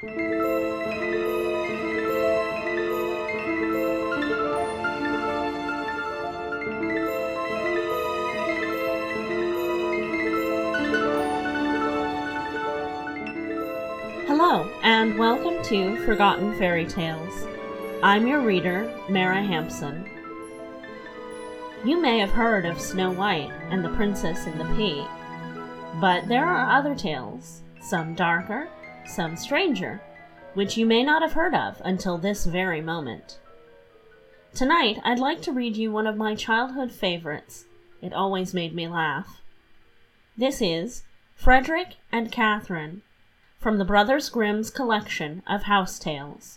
Hello, and welcome to Forgotten Fairy Tales. I'm your reader, Mara Hampson. You may have heard of Snow White and the Princess and the Pea, but there are other tales, some darker, some stranger, which you may not have heard of until this very moment. Tonight, I'd like to read you one of my childhood favorites. It always made me laugh. This is Frederick and Catherine, from the Brothers Grimm's collection of house tales.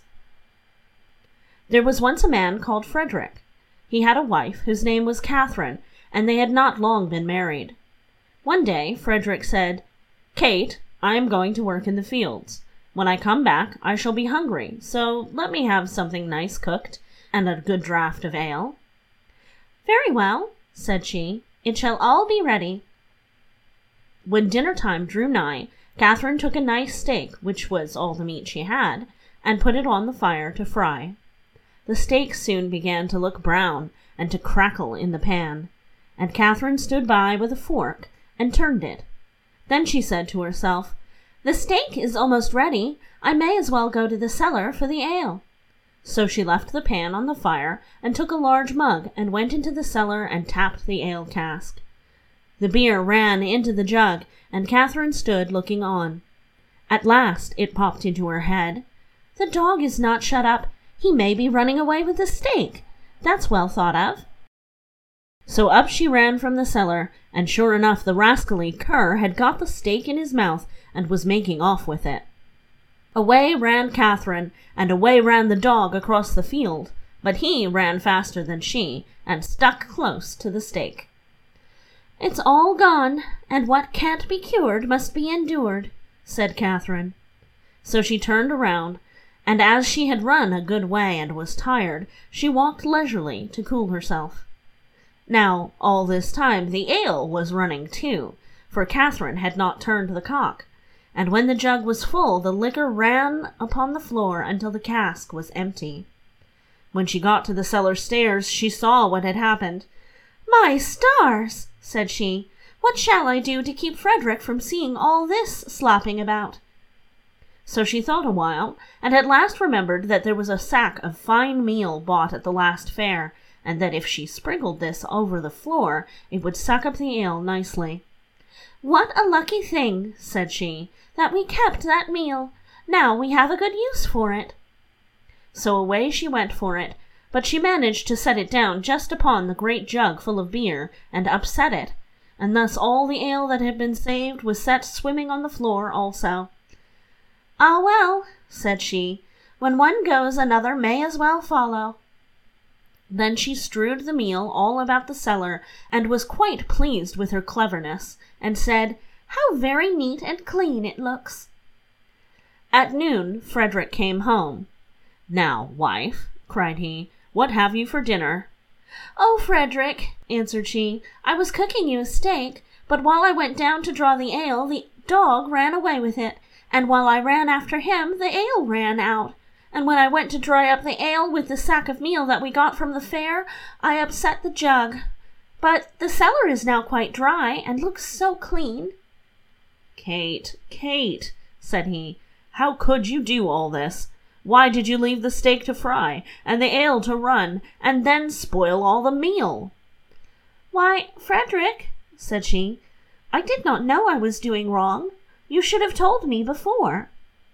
There was once a man called Frederick. He had a wife whose name was Catherine, and they had not long been married. One day, Frederick said, "Kate, I am going to work in the fields. When I come back, I shall be hungry, so let me have something nice cooked, and a good draught of ale." "Very well," said she, "it shall all be ready." When dinner time drew nigh, Catherine took a nice steak, which was all the meat she had, and put it on the fire to fry. The steak soon began to look brown and to crackle in the pan, and Catherine stood by with a fork and turned it. Then she said to herself, "The steak is almost ready. I may as well go to the cellar for the ale." So she left the pan on the fire and took a large mug and went into the cellar and tapped the ale cask. The beer ran into the jug, and Catherine stood looking on. At last it popped into her head. "The dog is not shut up. He may be running away with the steak. That's well thought of." So up she ran from the cellar, and sure enough the rascally cur had got the steak in his mouth and was making off with it. Away ran Catherine, and away ran the dog across the field, but he ran faster than she, and stuck close to the steak. "It's all gone, and what can't be cured must be endured," said Catherine. So she turned around, and as she had run a good way and was tired, she walked leisurely to cool herself. Now, all this time the ale was running too, for Catherine had not turned the cock, and when the jug was full, the liquor ran upon the floor until the cask was empty. When she got to the cellar stairs, she saw what had happened. "My stars!" said she. "What shall I do to keep Frederick from seeing all this slopping about?" So she thought a while, and at last remembered that there was a sack of fine meal bought at the last fair, and that if she sprinkled this over the floor, it would suck up the ale nicely. "What a lucky thing," said she, "that we kept that meal. Now we have a good use for it." So away she went for it, but she managed to set it down just upon the great jug full of beer, and upset it, and thus all the ale that had been saved was set swimming on the floor also. "Ah, well," said she, "when one goes another may as well follow." Then she strewed the meal all about the cellar, and was quite pleased with her cleverness, and said, "How very neat and clean it looks." At noon Frederick came home. "Now, wife," cried he, "what have you for dinner?" "Oh, Frederick," answered she, "I was cooking you a steak, but while I went down to draw the ale, the dog ran away with it, and while I ran after him, the ale ran out, and when I went to dry up the ale with the sack of meal that we got from the fair, I upset the jug. But the cellar is now quite dry, and looks so clean." "Kate, Kate," said he, "how could you do all this? Why did you leave the steak to fry, and the ale to run, and then spoil all the meal?" "Why, Frederick," said she, "I did not know I was doing wrong. You should have told me before."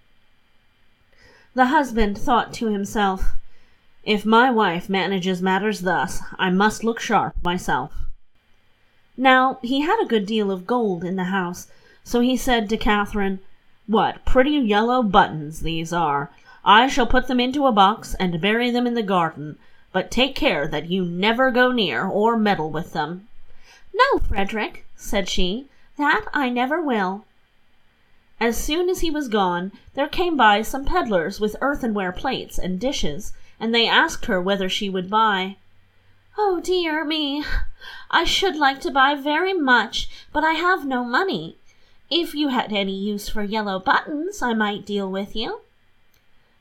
The husband thought to himself, "If my wife manages matters thus, I must look sharp myself." Now, he had a good deal of gold in the house, so he said to Catherine, "What pretty yellow buttons these are! I shall put them into a box and bury them in the garden, but take care that you never go near or meddle with them." "No, Frederick," said she, "that I never will." As soon as he was gone, there came by some peddlers with earthenware plates and dishes, and they asked her whether she would buy. "Oh, dear me, I should like to buy very much, but I have no money. If you had any use for yellow buttons, I might deal with you."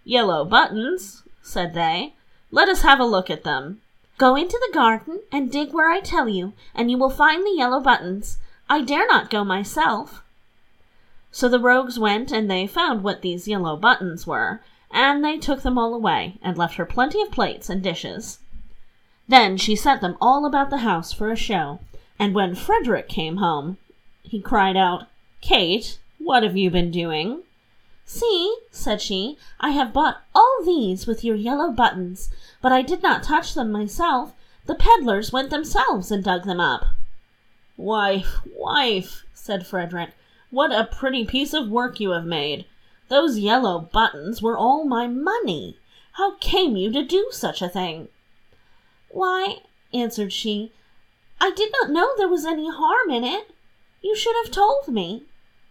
"Yellow buttons," said they. "Let us have a look at them." "Go into the garden and dig where I tell you, and you will find the yellow buttons. I dare not go myself." So the rogues went, and they found what these yellow buttons were, and they took them all away, and left her plenty of plates and dishes. Then she set them all about the house for a show, and when Frederick came home, he cried out, "Kate, what have you been doing?" "See," said she, "I have bought all these with your yellow buttons, but I did not touch them myself. The peddlers went themselves and dug them up." "Wife, wife," said Frederick, "what a pretty piece of work you have made! Those yellow buttons were all my money. How came you to do such a thing?" "Why," answered she, "I did not know there was any harm in it. You should have told me."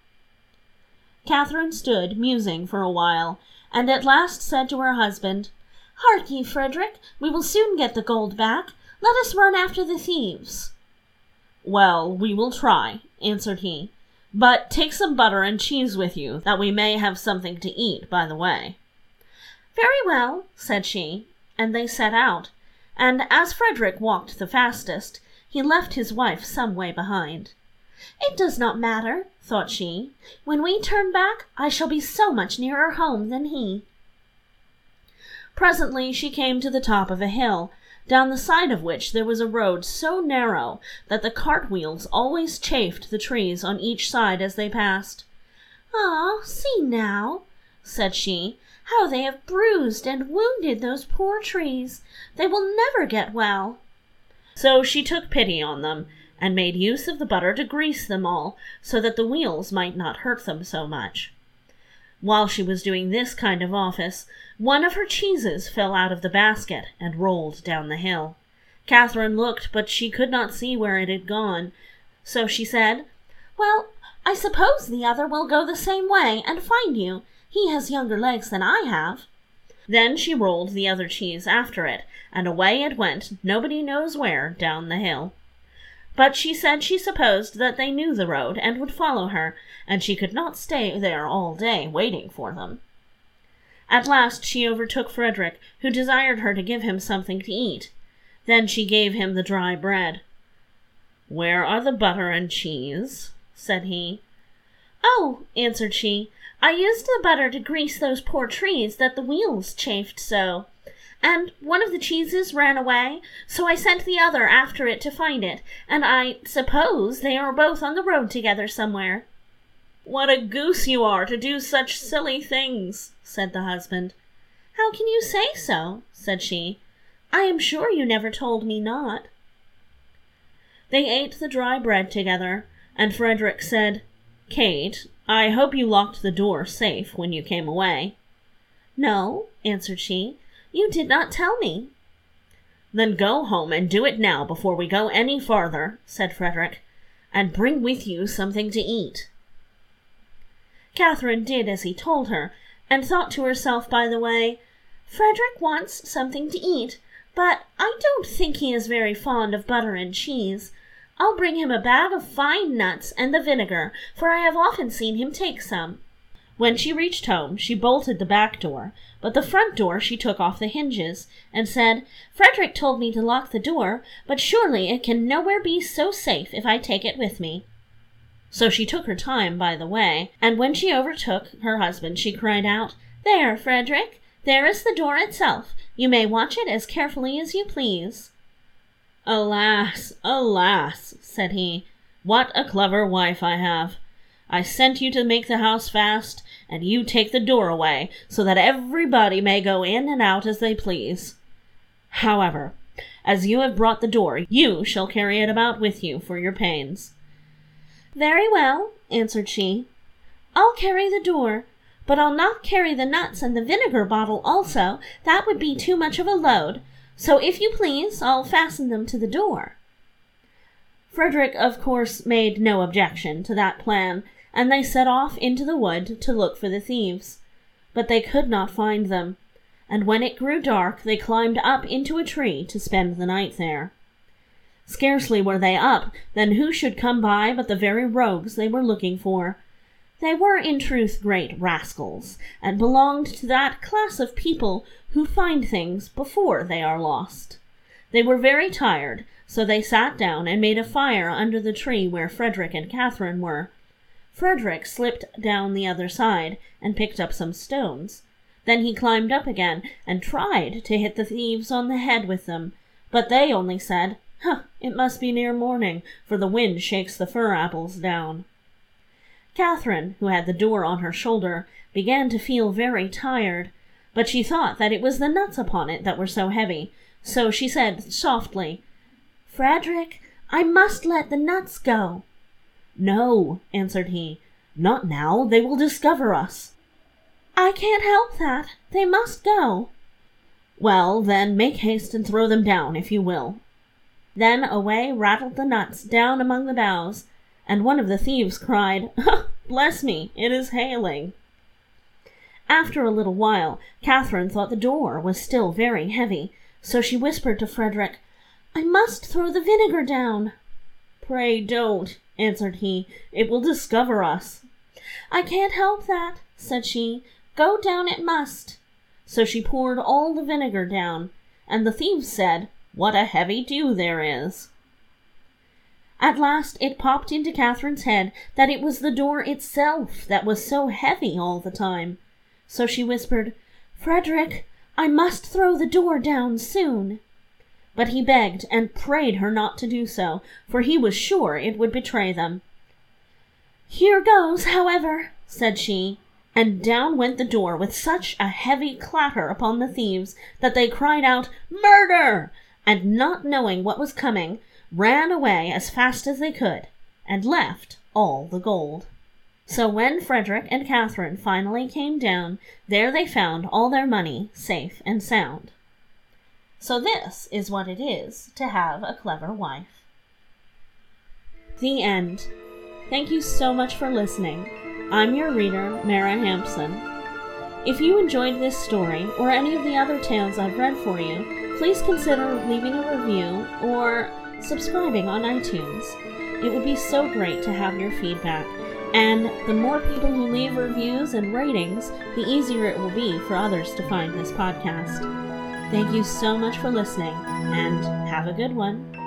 Catherine stood musing for a while, and at last said to her husband, "Hark ye, Frederick, we will soon get the gold back. Let us run after the thieves." "Well, we will try," answered he, "but take some butter and cheese with you, that we may have something to eat by the way." "Very well," said she, and they set out, and as Frederick walked the fastest, he left his wife some way behind. "It does not matter," thought she. "When we turn back, I shall be so much nearer home than he." Presently she came to the top of a hill, down the side of which there was a road so narrow that the cart-wheels always chafed the trees on each side as they passed. "Ah, see now," said she, "how they have bruised and wounded those poor trees. They will never get well." So she took pity on them, and made use of the butter to grease them all, so that the wheels might not hurt them so much. While she was doing this kind of office, one of her cheeses fell out of the basket and rolled down the hill. Catherine looked, but she could not see where it had gone, so she said, "Well, I suppose the other will go the same way and find you. He has younger legs than I have." Then she rolled the other cheese after it, and away it went, nobody knows where, down the hill. But she said she supposed that they knew the road and would follow her, and she could not stay there all day waiting for them. At last she overtook Frederick, who desired her to give him something to eat. Then she gave him the dry bread. "Where are the butter and cheese?" said he. "Oh," answered she, "I used the butter to grease those poor trees that the wheels chafed so. And one of the cheeses ran away, so I sent the other after it to find it, and I suppose they are both on the road together somewhere." "What a goose you are to do such silly things," said the husband. "How can you say so?" said she. "I am sure you never told me not." They ate the dry bread together, and Frederick said, "Kate, I hope you locked the door safe when you came away." "No," answered she. "You did not tell me." "Then go home and do it now before we go any farther," said Frederick, "and bring with you something to eat." Catherine did as he told her, and thought to herself by the way, "Frederick wants something to eat, but I don't think he is very fond of butter and cheese. I'll bring him a bag of fine nuts and the vinegar, for I have often seen him take some." When she reached home, she bolted the back door, but the front door she took off the hinges, and said, "Frederick told me to lock the door, but surely it can nowhere be so safe if I take it with me." So she took her time by the way, and when she overtook her husband, she cried out, "There, Frederick, there is the door itself. You may watch it as carefully as you please." "Alas, alas," said he, "what a clever wife I have! I sent you to make the house fast, and you take the door away, so that everybody may go in and out as they please. However, as you have brought the door, you shall carry it about with you for your pains." "Very well," answered she. "I'll carry the door, but I'll not carry the nuts and the vinegar bottle also. That would be too much of a load. So if you please, I'll fasten them to the door." Frederick, of course, made no objection to that plan, and they set off into the wood to look for the thieves. But they could not find them, and when it grew dark, they climbed up into a tree to spend the night there. Scarcely were they up, than who should come by but the very rogues they were looking for. They were in truth great rascals, and belonged to that class of people who find things before they are lost. They were very tired, so they sat down and made a fire under the tree where Frederick and Catherine were. Frederick slipped down the other side and picked up some stones. Then he climbed up again and tried to hit the thieves on the head with them, but they only said, "It must be near morning, for the wind shakes the fir apples down." Catherine, who had the door on her shoulder, began to feel very tired, but she thought that it was the nuts upon it that were so heavy, so she said softly, "Frederick, I must let the nuts go." "No," answered he, "not now. They will discover us." "I can't help that. They must go." "Well, then, make haste and throw them down, if you will." Then away rattled the nuts down among the boughs, and one of the thieves cried, "Bless me, it is hailing." After a little while, Catherine thought the door was still very heavy, so she whispered to Frederick, "I must throw the vinegar down." "Pray don't," answered he, "it will discover us." "I can't help that," said she, "go down it must." So she poured all the vinegar down, and the thieves said, "What a heavy dew there is." At last it popped into Catherine's head that it was the door itself that was so heavy all the time. So she whispered, "Frederick, I must throw the door down soon." But he begged and prayed her not to do so, for he was sure it would betray them. "Here goes, however," said she, and down went the door with such a heavy clatter upon the thieves that they cried out, "Murder!" and not knowing what was coming, ran away as fast as they could, and left all the gold. So when Frederick and Catherine finally came down, there they found all their money safe and sound. So this is what it is to have a clever wife. The end. Thank you so much for listening. I'm your reader, Mara Hampson. If you enjoyed this story or any of the other tales I've read for you, please consider leaving a review or subscribing on iTunes. It would be so great to have your feedback, and the more people who leave reviews and ratings, the easier it will be for others to find this podcast. Thank you so much for listening, and have a good one.